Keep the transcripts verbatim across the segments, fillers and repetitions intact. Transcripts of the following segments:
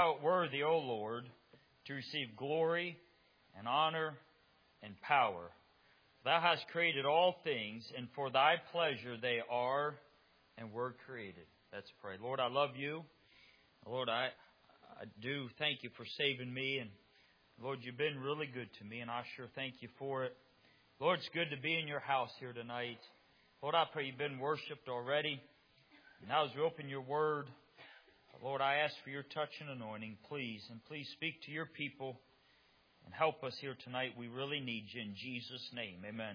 art worthy, O Lord, to receive glory and honor and power. Thou hast created all things, and for Thy pleasure they are and were created. Let's pray. Lord, I love You. Lord, I, I do thank You for saving me. And Lord, You've been really good to me, and I sure thank You for it. Lord, it's good to be in Your house here tonight. Lord, I pray You've been worshipped already. Now as we open Your Word, Lord, I ask for Your touch and anointing, please. And please speak to Your people and help us here tonight. We really need You in Jesus' name. Amen.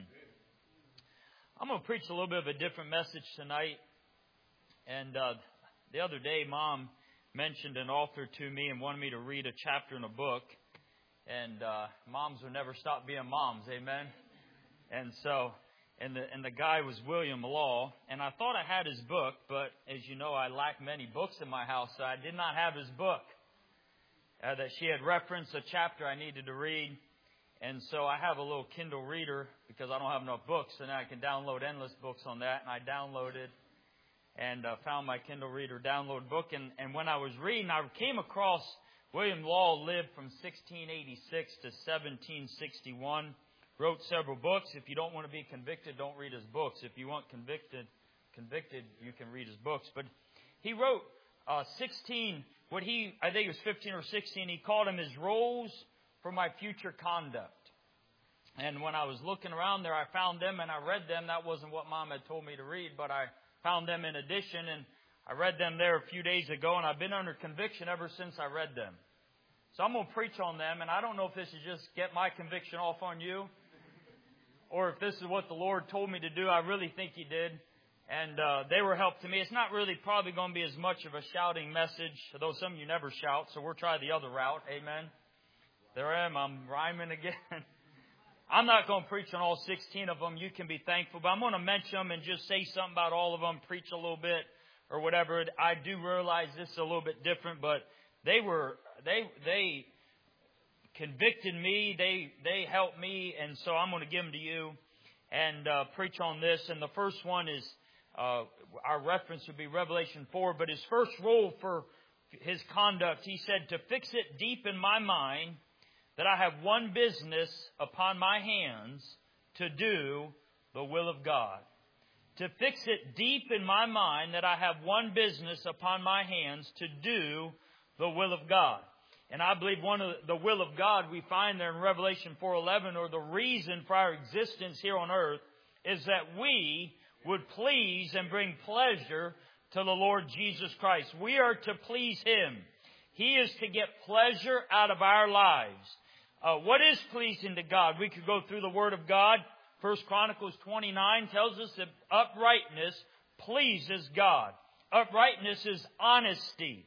I'm going to preach a little bit of a different message tonight. And uh, the other day, Mom mentioned an author to me and wanted me to read a chapter in a book. And uh, moms will never stop being moms. Amen. And so... And the, and the guy was William Law. And I thought I had his book, but as you know, I lack many books in my house, so I did not have his book. Uh, that she had referenced a chapter I needed to read. And so I have a little Kindle reader because I don't have enough books, and I can download endless books on that. And I downloaded and uh, found my Kindle reader download book. And, and when I was reading, I came across William Law lived from sixteen eighty-six to seventeen sixty-one. Wrote several books. If you don't want to be convicted, don't read his books. If you want convicted, convicted, you can read his books. But he wrote uh, sixteen, what he, I think it was fifteen or sixteen, he called them his rules for my future conduct. And when I was looking around there, I found them and I read them. That wasn't what Mom had told me to read, but I found them in addition. And I read them there a few days ago, and I've been under conviction ever since I read them. So I'm going to preach on them, and I don't know if this is just get my conviction off on you, or if this is what the Lord told me to do. I really think He did. And uh, they were help to me. It's not really probably going to be as much of a shouting message, although some of you never shout, so we'll try the other route. Amen. There I am. I'm rhyming again. I'm not going to preach on all sixteen of them. You can be thankful. But I'm going to mention them and just say something about all of them, preach a little bit or whatever. I do realize this is a little bit different, but they were, they, they, convicted me, they they helped me, and so I'm going to give them to you and uh, preach on this. And the first one is, uh, our reference would be Revelation four, but his first rule for his conduct, he said, to fix it deep in my mind that I have one business upon my hands to do the will of God. To fix it deep in my mind that I have one business upon my hands to do the will of God. And I believe one of the will of God we find there in Revelation four eleven, or the reason for our existence here on earth, is that we would please and bring pleasure to the Lord Jesus Christ. We are to please Him. He is to get pleasure out of our lives. Uh, what is pleasing to God? We could go through the Word of God. First Chronicles twenty-nine tells us that uprightness pleases God. Uprightness is honesty.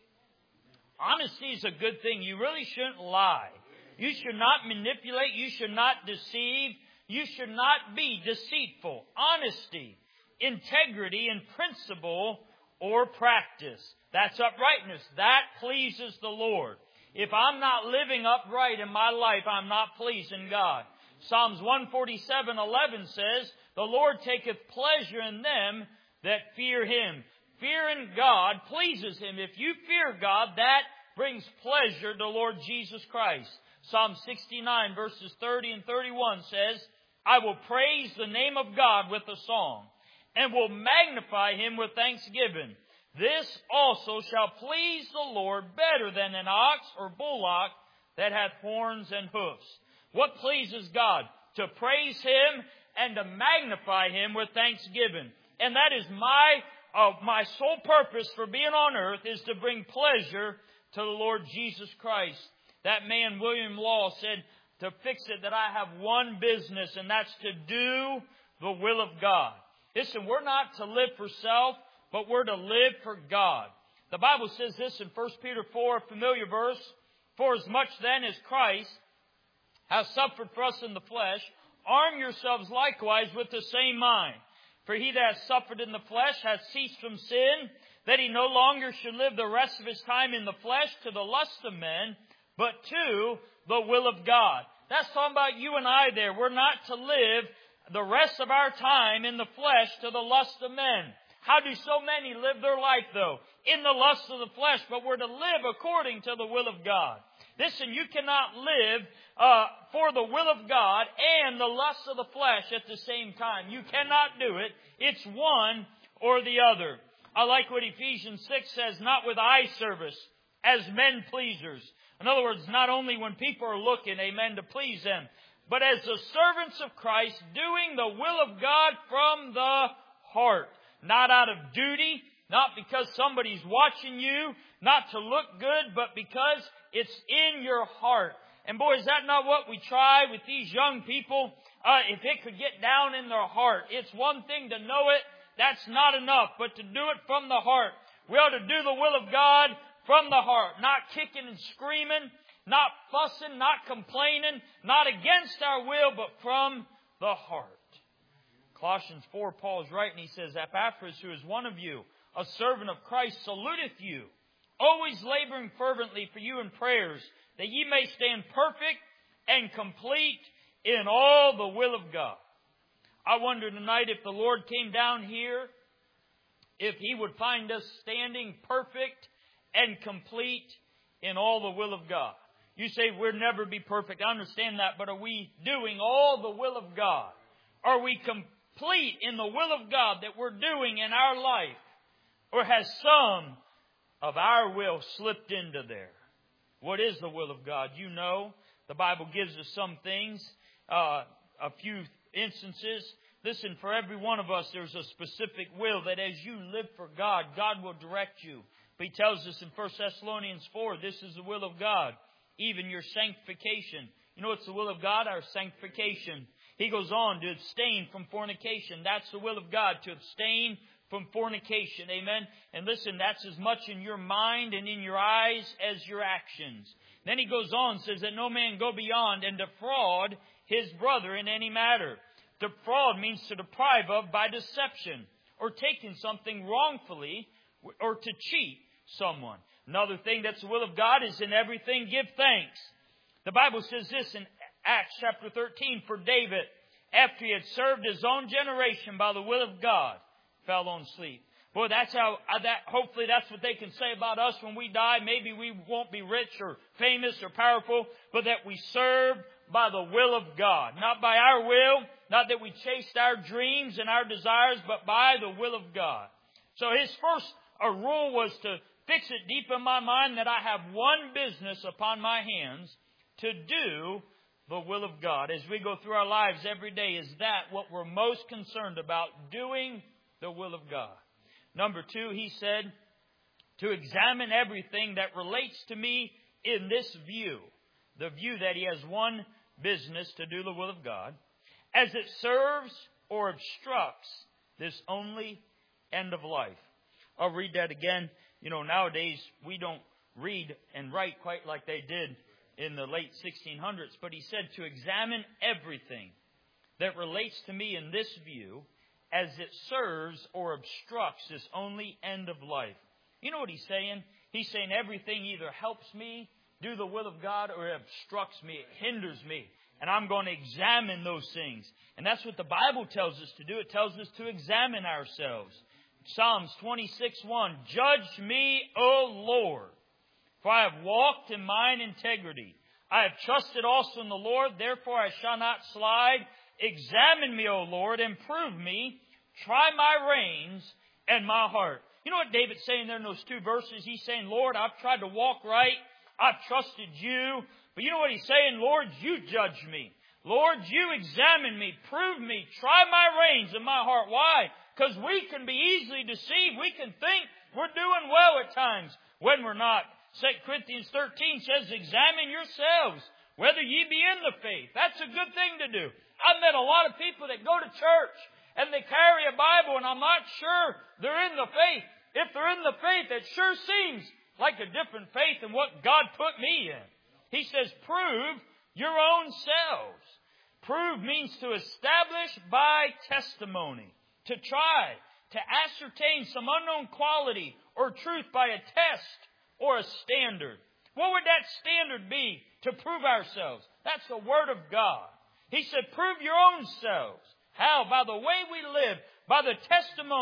Honesty is a good thing. You really shouldn't lie. You should not manipulate. You should not deceive. You should not be deceitful. Honesty, integrity, and principle or practice. That's uprightness. That pleases the Lord. If I'm not living upright in my life, I'm not pleasing God. Psalms one forty-seven eleven says, the Lord taketh pleasure in them that fear Him. Fearing God pleases Him. If you fear God, that brings pleasure to the Lord Jesus Christ. Psalm sixty-nine verses thirty and thirty-one says, I will praise the name of God with a song, and will magnify Him with thanksgiving. This also shall please the Lord better than an ox or bullock that hath horns and hoofs. What pleases God? To praise Him and to magnify Him with thanksgiving. And that is my Uh, my sole purpose for being on earth is to bring pleasure to the Lord Jesus Christ. That man, William Law, said to fix it that I have one business, and that's to do the will of God. Listen, we're not to live for self, but we're to live for God. The Bible says this in First Peter four, a familiar verse. For as much then as Christ has suffered for us in the flesh, arm yourselves likewise with the same mind. For he that hath suffered in the flesh hath ceased from sin, that he no longer should live the rest of his time in the flesh to the lust of men, but to the will of God. That's talking about you and I there. We're not to live the rest of our time in the flesh to the lust of men. How do so many live their life, though? In the lust of the flesh, but we're to live according to the will of God. Listen, you cannot live uh, for the will of God and the lust of the flesh at the same time. You cannot do it. It's one or the other. I like what Ephesians six says, not with eye service as men pleasers. In other words, not only when people are looking, amen, to please them, but as the servants of Christ, doing the will of God from the heart. Not out of duty, not because somebody's watching you, not to look good, but because it's in your heart. And boy, is that not what we try with these young people? Uh, if it could get down in their heart. It's one thing to know it. That's not enough. But to do it from the heart. We ought to do the will of God from the heart. Not kicking and screaming. Not fussing. Not complaining. Not against our will, but from the heart. Colossians four, Paul is writing. He says, Epaphras, who is one of you, a servant of Christ, saluteth you, always laboring fervently for you in prayers, that ye may stand perfect and complete in all the will of God. I wonder tonight, if the Lord came down here, if He would find us standing perfect and complete in all the will of God. You say we'll never be perfect. I understand that, but are we doing all the will of God? Are we complete in the will of God that we're doing in our life? Or has some of our will slipped into there? What is the will of God? You know, the Bible gives us some things, uh, a few instances. Listen, for every one of us, there's a specific will that as you live for God, God will direct you. But He tells us in First Thessalonians four, this is the will of God, even your sanctification. You know what's the will of God? Our sanctification. He goes on to abstain from fornication. That's the will of God, to abstain from fornication. Amen. And listen, that's as much in your mind and in your eyes as your actions. Then he goes on and says that no man go beyond and defraud his brother in any matter. Defraud means to deprive of by deception, or taking something wrongfully, or to cheat someone. Another thing that's the will of God is in everything give thanks. The Bible says this in Acts chapter thirteen, for David, after he had served his own generation by the will of God, fell on sleep. Boy, that's how, that, hopefully that's what they can say about us when we die. Maybe we won't be rich or famous or powerful, but that we serve by the will of God. Not by our will, not that we chased our dreams and our desires, but by the will of God. So his first a rule was to fix it deep in my mind that I have one business upon my hands, to do the will of God. As we go through our lives every day, is that what we're most concerned about? Doing the will of God. Number two, he said, to examine everything that relates to me in this view. The view that he has one business, to do the will of God, as it serves or obstructs this only end of life. I'll read that again. You know, nowadays we don't read and write quite like they did in the late sixteen hundreds. But he said to examine everything that relates to me in this view, as it serves or obstructs this only end of life. You know what he's saying? He's saying everything either helps me do the will of God, or it obstructs me, it hinders me. And I'm going to examine those things. And that's what the Bible tells us to do. It tells us to examine ourselves. Psalms twenty-six one, judge me, O Lord, for I have walked in mine integrity. I have trusted also in the Lord, therefore I shall not slide. Examine me, O Lord, and prove me. Try my reins and my heart. You know what David's saying there in those two verses? He's saying, Lord, I've tried to walk right. I've trusted you. But you know what he's saying? Lord, you judge me. Lord, you examine me. Prove me. Try my reins and my heart. Why? Because we can be easily deceived. We can think we're doing well at times when we're not. Second Corinthians thirteen says, examine yourselves whether ye be in the faith. That's a good thing to do. I've met a lot of people that go to church and they carry a Bible, and I'm not sure they're in the faith. If they're in the faith, it sure seems like a different faith than what God put me in. He says, prove your own selves. Prove means to establish by testimony, to try, to ascertain some unknown quality or truth by a test or a standard. What would that standard be to prove ourselves? That's the Word of God. He said, prove your own selves. How? By the way we live, by the testimony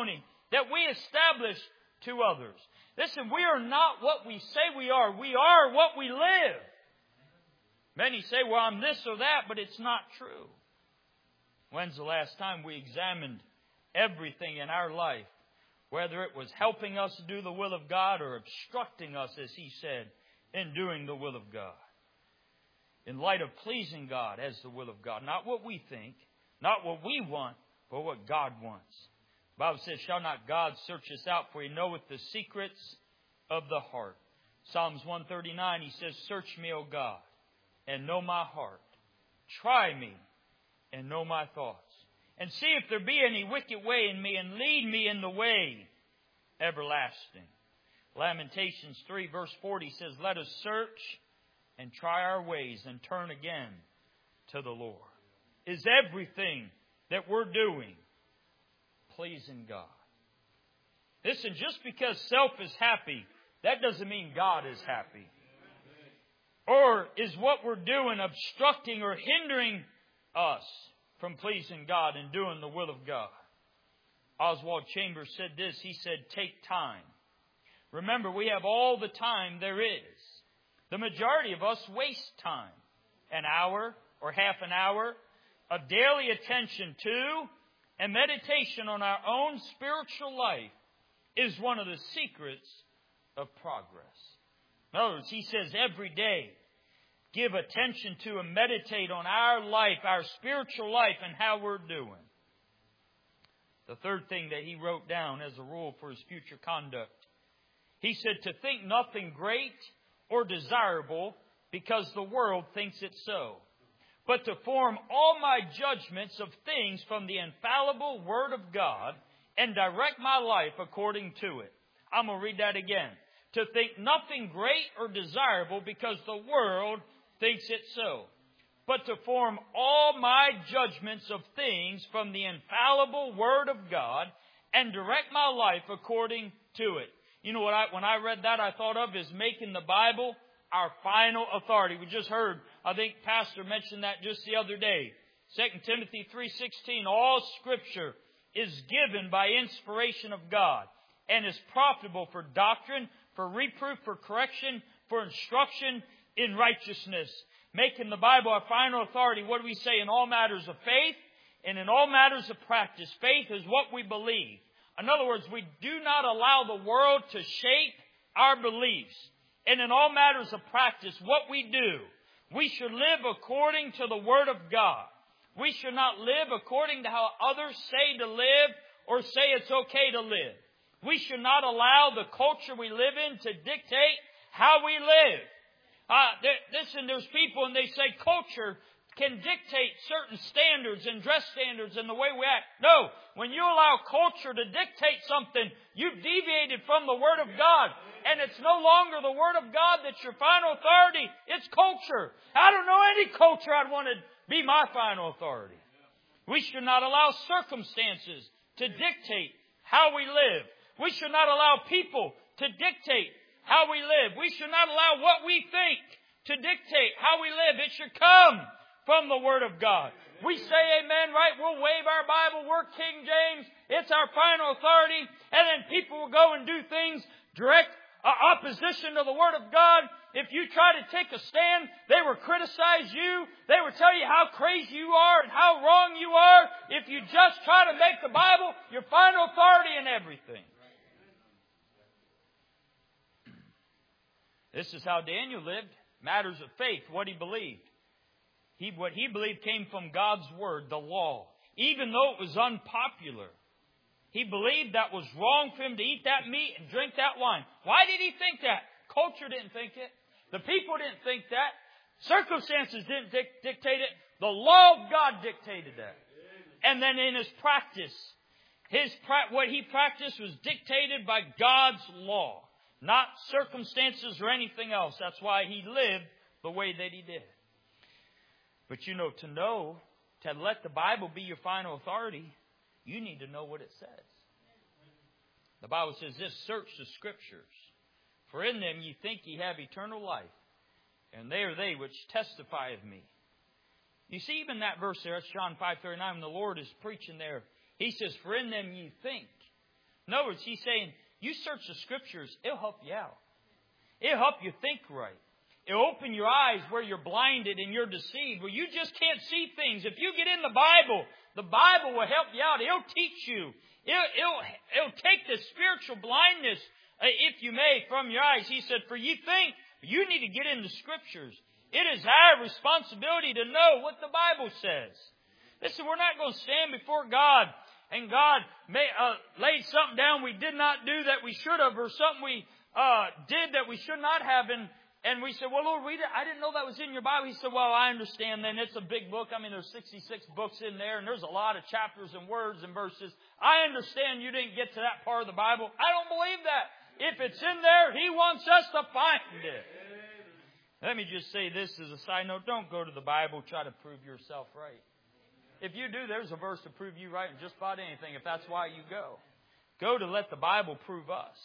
that we establish to others. Listen, we are not what we say we are. We are what we live. Many say, well, I'm this or that, but it's not true. When's the last time we examined everything in our life, whether it was helping us do the will of God or obstructing us, as He said, in doing the will of God? In light of pleasing God as the will of God. Not what we think, not what we want, but what God wants. The Bible says, shall not God search us out, for He knoweth the secrets of the heart. Psalms one thirty-nine, He says, search me, O God, and know my heart. Try me and know my thoughts. And see if there be any wicked way in me, and lead me in the way everlasting. Lamentations three verse forty says, let us search and try our ways and turn again to the Lord. Is everything that we're doing pleasing God? Listen, just because self is happy, that doesn't mean God is happy. Or is what we're doing obstructing or hindering us from pleasing God and doing the will of God? Oswald Chambers said this. He said, take time. Remember, we have all the time there is. The majority of us waste time. An hour or half an hour of daily attention to and meditation on our own spiritual life is one of the secrets of progress. In other words, he says every day, give attention to and meditate on our life, our spiritual life, and how we're doing. The third thing that he wrote down as a rule for his future conduct, he said to think nothing great or desirable because the world thinks it so, but to form all my judgments of things from the infallible Word of God and direct my life according to it. I'm going to read that again. To think nothing great or desirable because the world thinks it so, but to form all my judgments of things from the infallible Word of God and direct my life according to it. You know what I, when I read that, I thought of is making the Bible our final authority. We just heard, I think Pastor mentioned that just the other day. Second Timothy three sixteen, all Scripture is given by inspiration of God and is profitable for doctrine, for reproof, for correction, for instruction in righteousness. Making the Bible our final authority. What do we say? In all matters of faith and in all matters of practice. Faith is what we believe. In other words, we do not allow the world to shape our beliefs. And in all matters of practice, what we do, we should live according to the Word of God. We should not live according to how others say to live or say it's okay to live. We should not allow the culture we live in to dictate how we live. Uh, listen, there's people and they say culture can dictate certain standards and dress standards and the way we act. No, when you allow culture to dictate something, you've deviated from the Word of God. And it's no longer the Word of God that's your final authority. It's culture. I don't know any culture I'd want to be my final authority. We should not allow circumstances to dictate how we live. We should not allow people to dictate how we live. We should not allow what we think to dictate how we live. It should come from the Word of God. We say amen, right? We'll wave our Bible. We're King James. It's our final authority. And then people will go and do things direct uh, opposition to the Word of God. If you try to take a stand, they will criticize you. They will tell you how crazy you are and how wrong you are. If you just try to make the Bible your final authority in everything. This is how Daniel lived. Matters of faith, what he believed. He, what he believed came from God's Word, the law. Even though it was unpopular. He believed that was wrong for him to eat that meat and drink that wine. Why did he think that? Culture didn't think it. The people didn't think that. Circumstances didn't dic- dictate it. The law of God dictated that. And then in his practice, his pra- what he practiced was dictated by God's law. Not circumstances or anything else. That's why he lived the way that he did. But you know, to know, to let the Bible be your final authority, you need to know what it says. The Bible says this, search the Scriptures, for in them ye think ye have eternal life, and they are they which testify of me. You see, even that verse there, that's John five thirty-nine, when the Lord is preaching there, He says, for in them ye think. In other words, He's saying, you search the Scriptures, it'll help you out. It'll help you think right. It'll open your eyes where you're blinded and you're deceived, where you just can't see things. If you get in the Bible, the Bible will help you out. It'll teach you. It'll, it'll, it'll take the spiritual blindness, uh, if you may, from your eyes. He said, for you think, you need to get in the Scriptures. It is our responsibility to know what the Bible says. Listen, we're not going to stand before God and God may, uh, laid something down we did not do that we should have, or something we uh, did that we should not have, and And we said, well, Lord, we did, I didn't know that was in your Bible. He said, well, I understand then. It's a big book. I mean, there's sixty-six books in there, and there's a lot of chapters and words and verses. I understand you didn't get to that part of the Bible. I don't believe that. If it's in there, He wants us to find it. Let me just say this as a side note. Don't go to the Bible, try to prove yourself right. If you do, there's a verse to prove you right in just about anything, if that's why you go. Go to let the Bible prove us.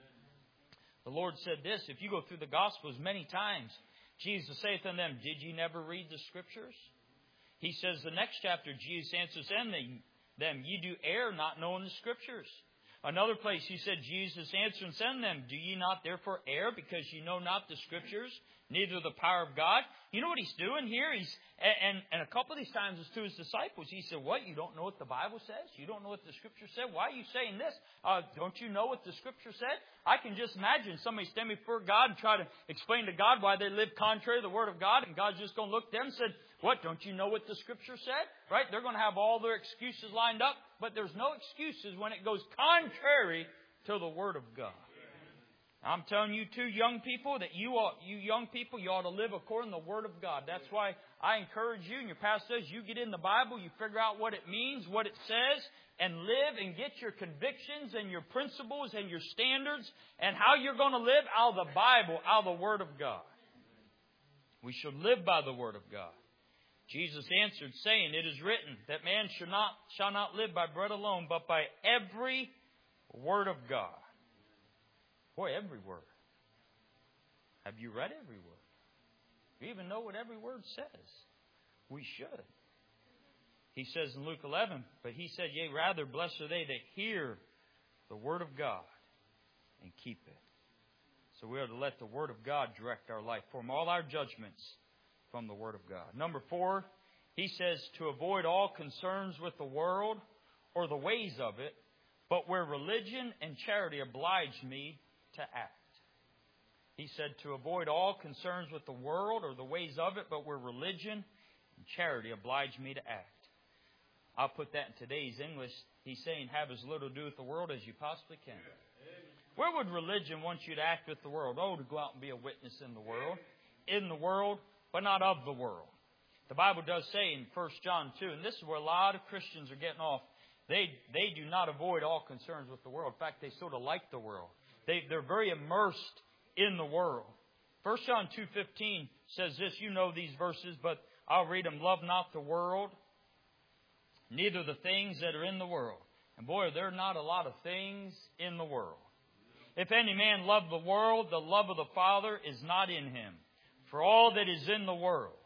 The Lord said this, if you go through the Gospels many times, Jesus saith unto them, did ye never read the Scriptures? He says the next chapter, Jesus answers them, ye do err not knowing the Scriptures. Another place he said, Jesus answered and said unto them, do ye not therefore err because ye know not the Scriptures, neither the power of God? You know what He's doing here? He's and, and a couple of these times it's to His disciples. He said, what? You don't know what the Bible says? You don't know what the Scripture said? Why are you saying this? Uh, don't you know what the Scripture said? I can just imagine somebody standing before God and try to explain to God why they live contrary to the Word of God. And God's just going to look at them and said, what? Don't you know what the Scripture said? Right? They're going to have all their excuses lined up. But there's no excuses when it goes contrary to the Word of God. I'm telling you too, young people, that you ought, you young people, you ought to live according to the Word of God. That's why I encourage you, and your pastor says, you get in the Bible, you figure out what it means, what it says, and live and get your convictions and your principles and your standards and how you're going to live out of the Bible, out of the Word of God. We should live by the Word of God. Jesus answered, saying, it is written that man shall not, shall not live by bread alone, but by every word of God. Boy, every word. Have you read every word? Do you even know what every word says? We should. He says in Luke eleven, but He said, yea, rather blessed are they that hear the word of God and keep it. So we are to let the Word of God direct our life, form all our judgments from the Word of God. Number four, he says to avoid all concerns with the world or the ways of it, but where religion and charity oblige me to act. He said to avoid all concerns with the world or the ways of it, but where religion and charity oblige me to act. I'll put that in today's English. He's saying have as little to do with the world as you possibly can. Where would religion want you to act with the world? Oh, to go out and be a witness in the world. In the world, but not of the world. The Bible does say in First John two, and this is where a lot of Christians are getting off. They they do not avoid all concerns with the world. In fact, they sort of like the world. They, they're very immersed in the world. First John two fifteen says this. You know these verses, but I'll read them. Love not the world, neither the things that are in the world. And boy, there are not a lot of things in the world. If any man love the world, the love of the Father is not in him. For all that is in the world,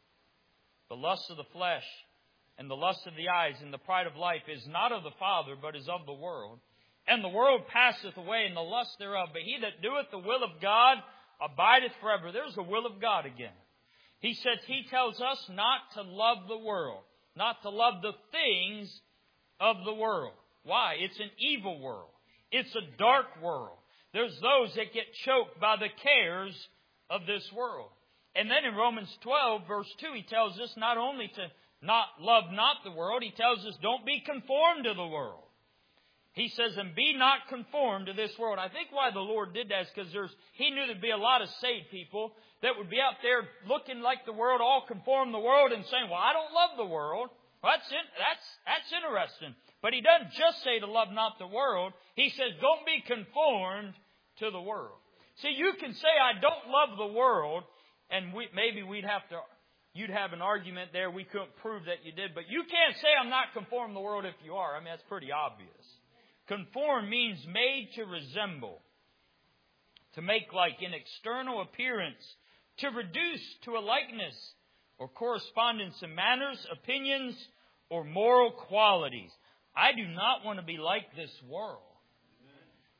the lust of the flesh and the lust of the eyes and the pride of life is not of the Father, but is of the world. And the world passeth away and the lust thereof. But he that doeth the will of God abideth forever. There's the will of God again. He says, he tells us not to love the world, not to love the things of the world. Why? It's an evil world. It's a dark world. There's those that get choked by the cares of this world. And then in Romans twelve, verse two, he tells us not only to not love not the world, he tells us don't be conformed to the world. He says, and be not conformed to this world. I think why the Lord did that is because there's, He knew there'd be a lot of saved people that would be out there looking like the world, all conform to the world and saying, well, I don't love the world. Well, that's, in, that's, that's interesting. But He doesn't just say to love not the world. He says, don't be conformed to the world. See, you can say, I don't love the world, and we, maybe we'd have to, you'd have an argument there. We couldn't prove that you did. But you can't say I'm not conformed to the world if you are. I mean, that's pretty obvious. Conform means made to resemble, to make like in external appearance, to reduce to a likeness or correspondence in manners, opinions, or moral qualities. I do not want to be like this world.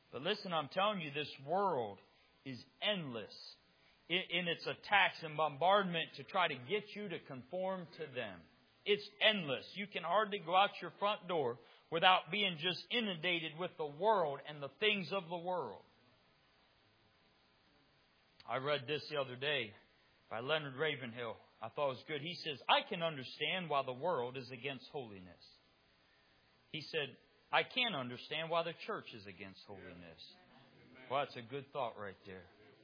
But listen, I'm telling you, this world is endless in, in its attacks and bombardment to try to get you to conform to them. It's endless. You can hardly go out your front door without being just inundated with the world and the things of the world. I read this the other day by Leonard Ravenhill. I thought it was good. He says, I can understand why the world is against holiness. He said, I can't understand why the church is against holiness. Well, that's a good thought right there.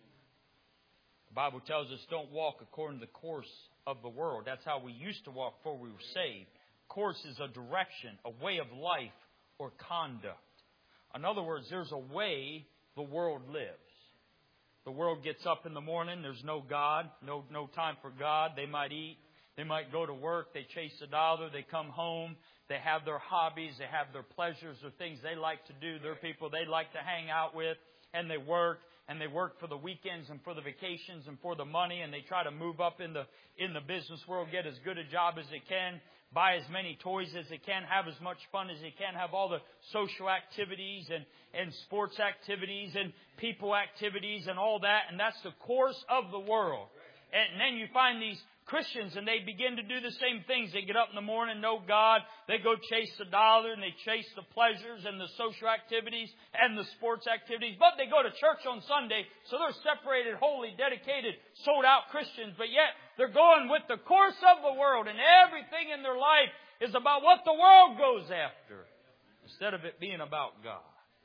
The Bible tells us don't walk according to the course of the world. That's how we used to walk before we were saved. Course is a direction, a way of life or conduct. In other words, there's a way the world lives. The world gets up in the morning. There's no God, no no time for God. They might eat. They might go to work. They chase a dollar. They come home. They have their hobbies. They have their pleasures or things they like to do. They're people they like to hang out with. And they work. And they work for the weekends and for the vacations and for the money. And they try to move up in the in the business world, get as good a job as they can, buy as many toys as they can, have as much fun as they can, have all the social activities and, and sports activities and people activities and all that. And that's the course of the world. And then you find these Christians and they begin to do the same things. They get up in the morning, know God. They go chase the dollar and they chase the pleasures and the social activities and the sports activities. But they go to church on Sunday, so they're separated, holy, dedicated, sold out Christians. But yet they're going with the course of the world, and everything in their life is about what the world goes after instead of it being about God.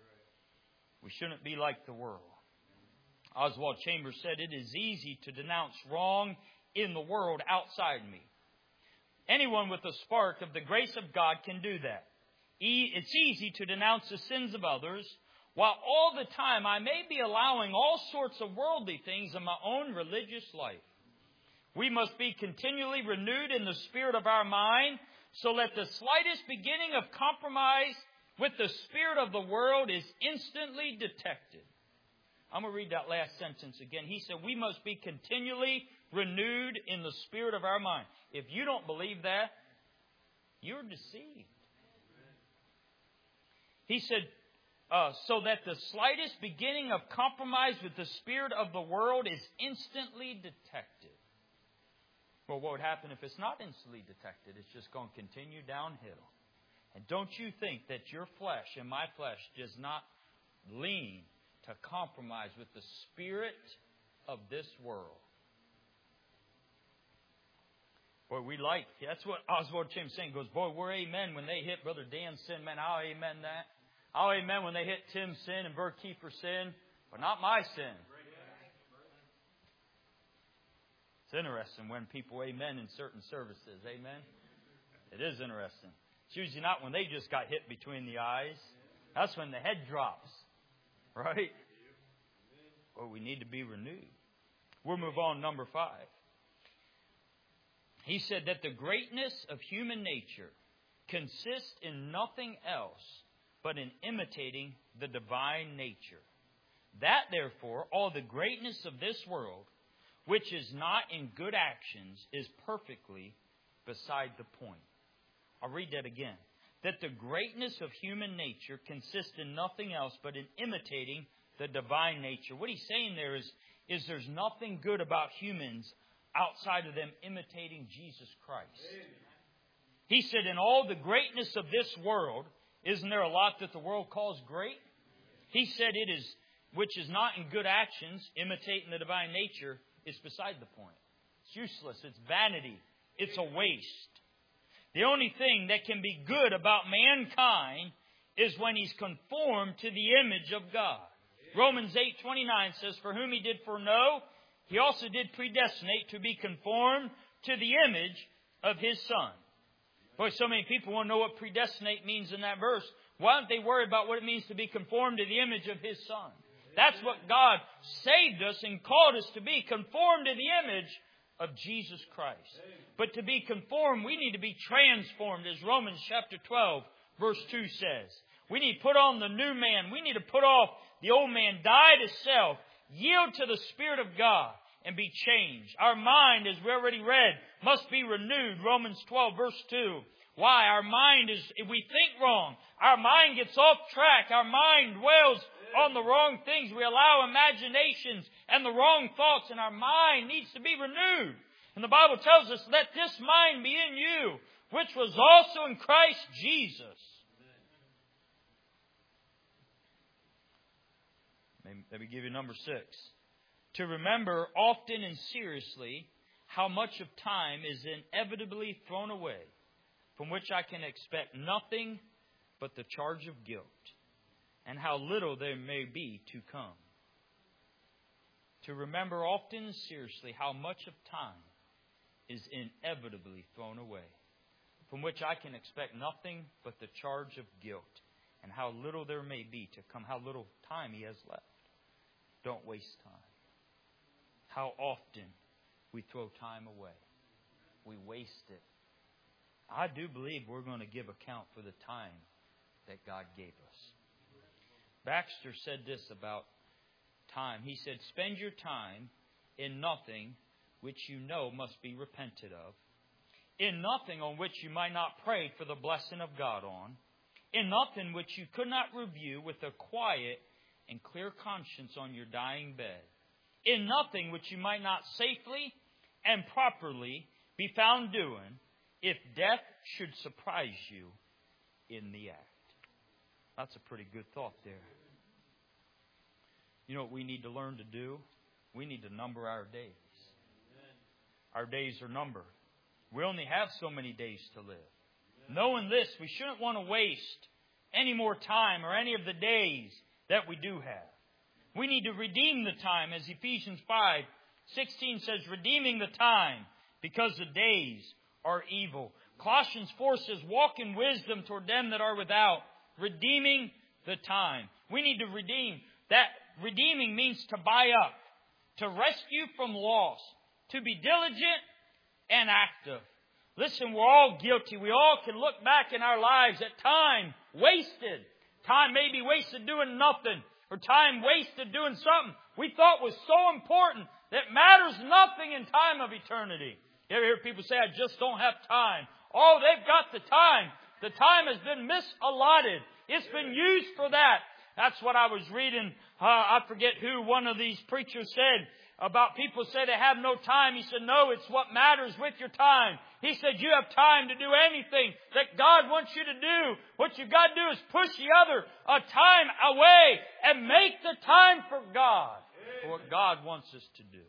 We shouldn't be like the world. Oswald Chambers said, it is easy to denounce wrong in the world outside me. Anyone with a spark of the grace of God can do that. It's easy to denounce the sins of others, while all the time I may be allowing all sorts of worldly things in my own religious life. We must be continually renewed in the spirit of our mind, so that the slightest beginning of compromise with the spirit of the world is instantly detected. I'm going to read that last sentence again. He said, we must be continually renewed in the spirit of our mind. If you don't believe that, you're deceived. He said, uh, so that the slightest beginning of compromise with the spirit of the world is instantly detected. Well, what would happen if it's not instantly detected? It's just going to continue downhill. And don't you think that your flesh and my flesh does not lean to compromise with the spirit of this world? Boy, we like, that's what Oswald Chambers saying. He goes, boy, we're amen when they hit Brother Dan's sin. Man, I'll amen that. I'll amen when they hit Tim's sin and Bert Keefer's sin, but not my sin. It's interesting when people amen in certain services. Amen? It is interesting. It's usually not when they just got hit between the eyes. That's when the head drops. Right? Well, we need to be renewed. We'll move on, number five. He said that the greatness of human nature consists in nothing else but in imitating the divine nature. That, therefore, all the greatness of this world, which is not in good actions, is perfectly beside the point. I'll read that again. That the greatness of human nature consists in nothing else but in imitating the divine nature. What he's saying there is, is there's nothing good about humans outside of them imitating Jesus Christ. He said, in all the greatness of this world, isn't there a lot that the world calls great? He said it is, which is not in good actions, imitating the divine nature, is beside the point. It's useless. It's vanity. It's a waste. The only thing that can be good about mankind is when he's conformed to the image of God. Romans eight twenty-nine says, for whom he did foreknow, he also did predestinate to be conformed to the image of his Son. Boy, so many people want to know what predestinate means in that verse. Why don't they worry about what it means to be conformed to the image of his Son? That's what God saved us and called us to be, conformed to the image of Jesus Christ. But to be conformed, we need to be transformed, as Romans chapter twelve, verse two says. We need to put on the new man. We need to put off the old man, die to self, yield to the Spirit of God, and be changed. Our mind, as we already read, must be renewed. Romans twelve, verse two. Why? Our mind is, if we think wrong, our mind gets off track. Our mind dwells on the wrong things. We allow imaginations and the wrong thoughts, and our mind needs to be renewed. And the Bible tells us, let this mind be in you, which was also in Christ Jesus. Let me give you number six. To remember often and seriously how much of time is inevitably thrown away, from which I can expect nothing but the charge of guilt, and how little there may be to come. To remember often and seriously how much of time is inevitably thrown away, from which I can expect nothing but the charge of guilt, and how little there may be to come, how little time He has left. Don't waste time. How often we throw time away. We waste it. I do believe we're going to give account for the time that God gave us. Baxter said this about time. He said, spend your time in nothing which you know must be repented of, in nothing on which you might not pray for the blessing of God on, in nothing which you could not review with a quiet and clear conscience on your dying bed, in nothing which you might not safely and properly be found doing, if death should surprise you in the act. That's a pretty good thought there. You know what we need to learn to do? We need to number our days. Our days are numbered. We only have so many days to live. Knowing this, we shouldn't want to waste any more time or any of the days that we do have. We need to redeem the time, as Ephesians five sixteen says, redeeming the time because the days are evil. Colossians four says, walk in wisdom toward them that are without, redeeming the time. We need to redeem. That redeeming means to buy up, to rescue from loss, to be diligent and active. Listen, we're all guilty. We all can look back in our lives at time wasted. Time may be wasted doing nothing, or time wasted doing something we thought was so important that matters nothing in time of eternity. You ever hear people say, I just don't have time? Oh, they've got the time. The time has been misallotted. It's been used for that. That's what I was reading. Uh, I forget who one of these preachers said about people say they have no time. He said, no, it's what matters with your time. He said, you have time to do anything that God wants you to do. What you've got to do is push the other uh, time away and make the time for God, for what God wants us to do.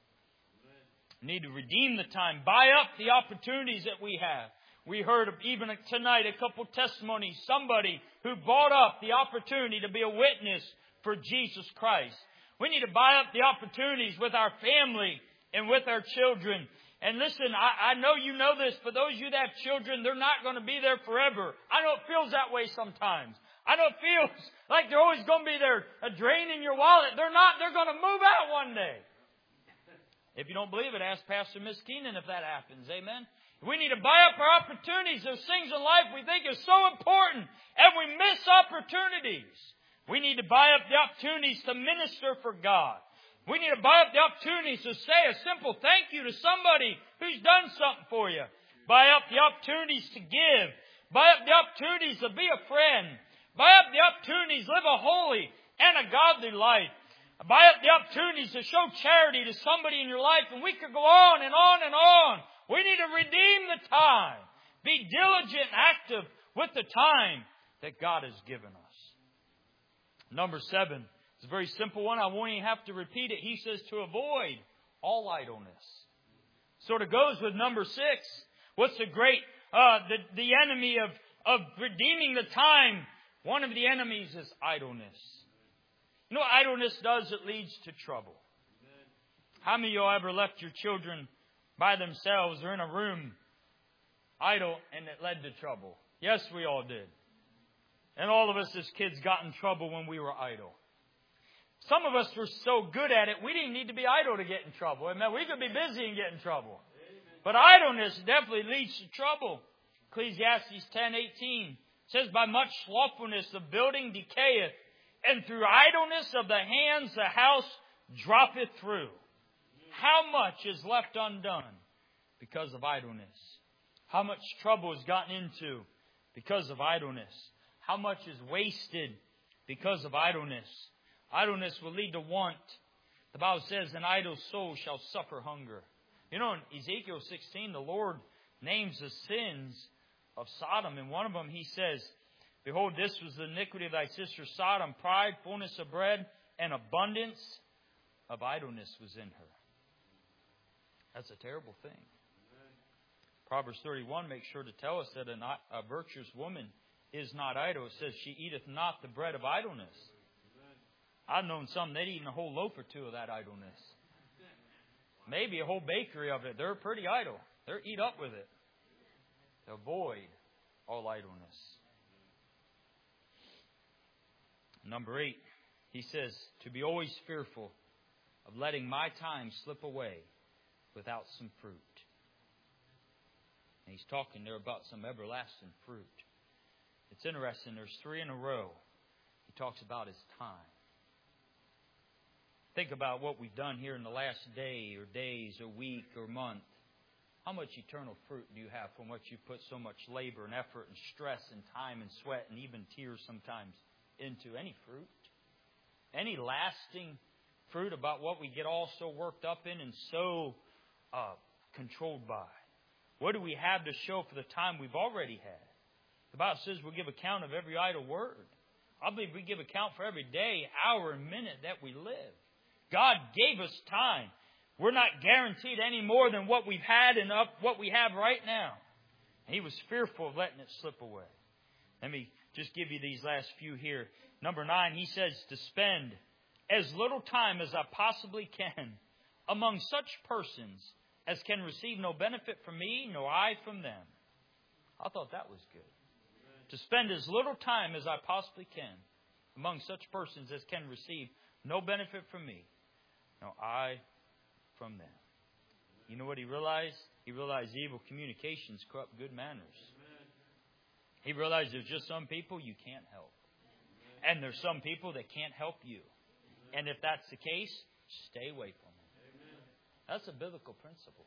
We need to redeem the time, buy up the opportunities that we have. We heard of, even tonight, a couple testimonies. Somebody who bought up the opportunity to be a witness for Jesus Christ. We need to buy up the opportunities with our family and with our children. And listen, I, I know you know this. For those of you that have children, they're not going to be there forever. I know it feels that way sometimes. I know it feels like they're always going to be there, a drain in your wallet. They're not. They're going to move out one day. If you don't believe it, ask Pastor Miss Keenan if that happens. Amen. We need to buy up our opportunities. There's things in life we think are so important, and we miss opportunities. We need to buy up the opportunities to minister for God. We need to buy up the opportunities to say a simple thank you to somebody who's done something for you. Buy up the opportunities to give. Buy up the opportunities to be a friend. Buy up the opportunities to live a holy and a godly life. Buy up the opportunities to show charity to somebody in your life. And we could go on and on and on. We need to redeem the time. Be diligent and active with the time that God has given us. Number seven. It's a very simple one. I won't even have to repeat it. He says to avoid all idleness. Sort of goes with number six. What's the great, uh, the, the enemy of, of redeeming the time? One of the enemies is idleness. You know what idleness does? It leads to trouble. How many of you ever left your children by themselves or in a room idle and it led to trouble? Yes, we all did. And all of us as kids got in trouble when we were idle. Some of us were so good at it, we didn't need to be idle to get in trouble. Amen. We could be busy and get in trouble. But idleness definitely leads to trouble. Ecclesiastes ten eighteen says, by much slothfulness the building decayeth, and through idleness of the hands the house droppeth through. How much is left undone because of idleness? How much trouble is gotten into because of idleness? How much is wasted because of idleness. Idleness will lead to want. The Bible says, an idle soul shall suffer hunger. You know, in Ezekiel sixteen, the Lord names the sins of Sodom. And one of them, He says, behold, this was the iniquity of thy sister Sodom. Pride, fullness of bread, and abundance of idleness was in her. That's a terrible thing. Proverbs thirty-one makes sure to tell us that a, not, a virtuous woman is not idle. It says, she eateth not the bread of idleness. I've known some, they'd eaten a whole loaf or two of that idleness. Maybe a whole bakery of it. They're pretty idle. They're eat up with it. To avoid all idleness. Number eight, he says, to be always fearful of letting my time slip away without some fruit. And he's talking there about some everlasting fruit. It's interesting. There's three in a row. He talks about his time. Think about what we've done here in the last day or days or week or month. How much eternal fruit do you have from what you put so much labor and effort and stress and time and sweat and even tears sometimes into? Any fruit? Any lasting fruit about what we get all so worked up in and so uh, controlled by? What do we have to show for the time we've already had? The Bible says we'll give account of every idle word. I believe we give account for every day, hour, and minute that we live. God gave us time. We're not guaranteed any more than what we've had and up what we have right now. And He was fearful of letting it slip away. Let me just give you these last few here. Number nine, he says to spend as little time as I possibly can among such persons as can receive no benefit from me, nor I from them. I thought that was good. To spend as little time as I possibly can among such persons as can receive no benefit from me, nor I from them. You know what he realized? He realized evil communications corrupt good manners. He realized there's just some people you can't help. And there's some people that can't help you. And if that's the case, stay away from them. That's a biblical principle.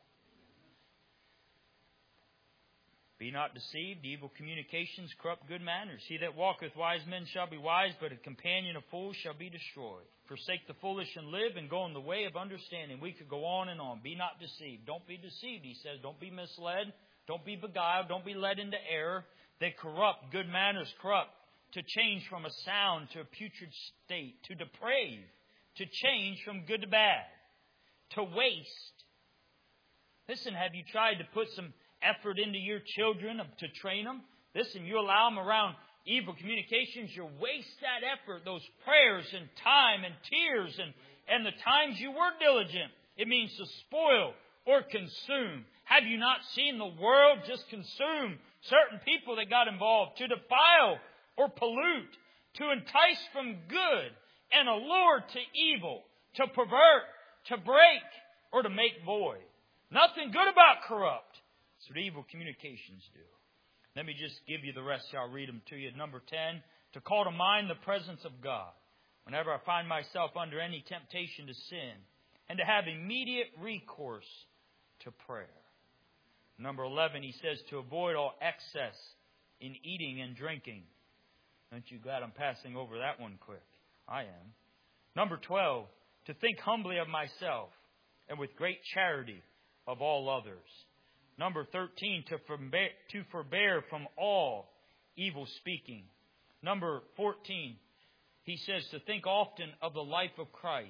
Be not deceived. Evil communications corrupt good manners. He that walketh wise men shall be wise, but a companion of fools shall be destroyed. Forsake the foolish and live, and go in the way of understanding. We could go on and on. Be not deceived. Don't be deceived, he says. Don't be misled. Don't be beguiled. Don't be led into error. They corrupt. Good manners corrupt. To change from a sound to a putrid state. To deprave. To change from good to bad. To waste. Listen, have you tried to put some effort into your children to train them? Listen, you allow them around evil communications, you waste that effort, those prayers and time and tears and, and the times you were diligent. It means to spoil or consume. Have you not seen the world just consume certain people that got involved? To defile or pollute, to entice from good and allure to evil, to pervert, to break, or to make void. Nothing good about corrupt. That's what evil communications do. Let me just give you the rest. I'll read them to you. Number ten, to call to mind the presence of God whenever I find myself under any temptation to sin, and to have immediate recourse to prayer. Number eleven, he says to avoid all excess in eating and drinking. Aren't you glad I'm passing over that one quick? I am. Number twelve, to think humbly of myself and with great charity of all others. Number thirteen, to forbear, to forbear from all evil speaking. Number fourteen, he says to think often of the life of Christ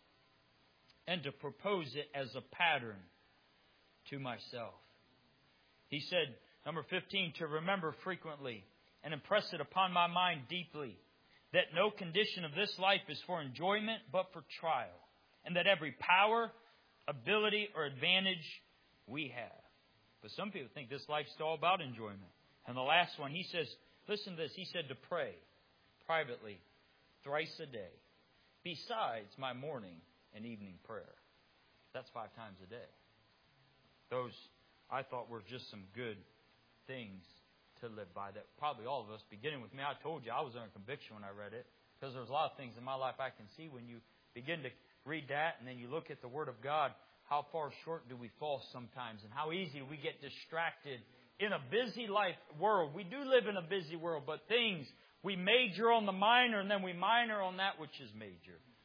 and to propose it as a pattern to myself. He said, number fifteen, to remember frequently and impress it upon my mind deeply that no condition of this life is for enjoyment but for trial, and that every power, ability, or advantage we have. But some people think this life's all about enjoyment. And the last one, he says, listen to this. He said to pray privately thrice a day, besides my morning and evening prayer. That's five times a day. Those, I thought, were just some good things to live by that probably all of us, beginning with me, I told you I was under conviction when I read it. Because there's a lot of things in my life I can see when you begin to read that and then you look at the Word of God. How far short do we fall sometimes, and how easy we get distracted in a busy life world. We do live in a busy world, but things We major on the minor and then we minor on that which is major.